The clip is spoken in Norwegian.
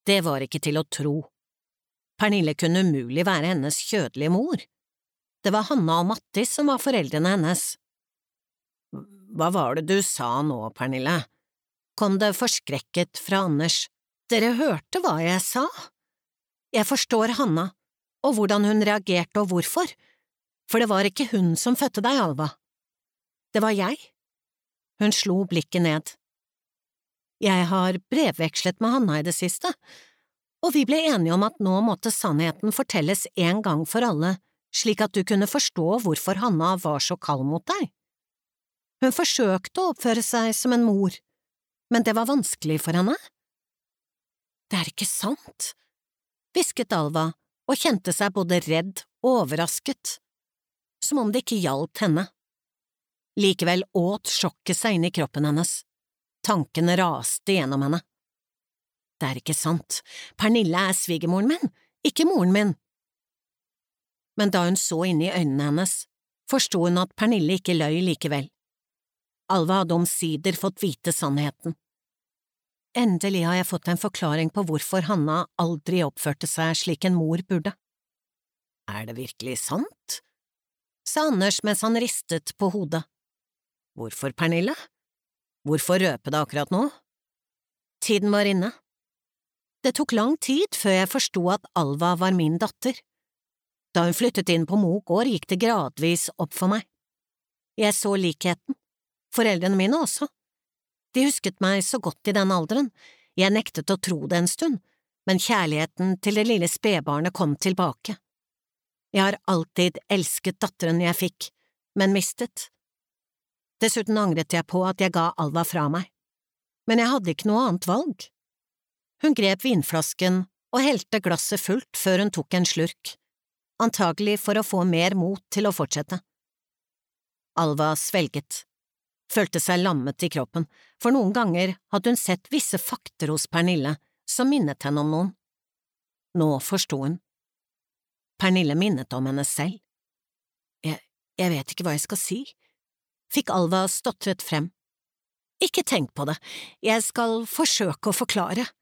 Det var ikke til å tro. Pernille kunne umulig være hennes kjødelige mor. Det var Hanna og Mattis som var foreldrene hennes. Hva var det du sa nå, Pernille? Kom det forskrekket fra Anders. Dere hørte hva jeg sa? Jeg forstår Hanna, og hvordan hun reagerte og hvorfor, for det var ikke hun som fødte deg, Alva. Det var jeg. Hun slo blikket ned. Jeg har brevvekslet med Hanna i det siste, og vi ble enige om at nå måtte sannheten fortelles en gang for alle, slik at du kunne forstå hvorfor Hanna var så kald mot deg. Hun forsøkte å oppføre seg som en mor, men det var vanskelig for henne. Det er ikke sant, hvisket Alva og kjente seg både redd og overrasket, som om det ikke gjaldt henne. Likevel åt sjokket seg inn i kroppen hennes. Tankene raste gjennom henne. Det er ikke sant, Pernille er svigermoren min, ikke moren min. Men da hun så inn i øynene hennes, forstod hun at Pernille ikke løy likevel. Alva hadde omsider fått vite sannheten. Endelig har jeg fått en forklaring på hvorfor Hanna aldri oppførte seg slik en mor burde. Er det virkelig sant? Sa Anders mens han ristet på hodet. Hvorfor, Pernille? Hvorfor røpe det akkurat nå? Tiden var inne. Det tok lang tid før jeg forstod at Alva var min datter. Da hun flyttet inn på Mo gård, gikk det gradvis opp for meg. Jeg så likheten. Foreldrene mine også. De husket meg så godt i den alderen. Jeg nektet å tro det en stund, men kjærligheten til det lille spedbarnet kom tilbake. Jeg har alltid elsket datteren jeg fikk, men mistet. Dessuten angret jeg på at jeg ga Alva fra meg. Men jeg hadde ikke noe annet valg. Hun grep vinflasken og helte glasset fullt før hun tok en slurk, antagelig for å få mer mot til å fortsette. Alva svelget, følte seg lammet i kroppen, for noen ganger hadde hun sett visse fakter hos Pernille som minnet henne om noen. Nå forstod hun. Pernille minnet om henne selv. Jeg vet ikke hva jeg skal si, fikk Alva stotret frem. Ikke tenk på det, jeg skal forsøke å forklare.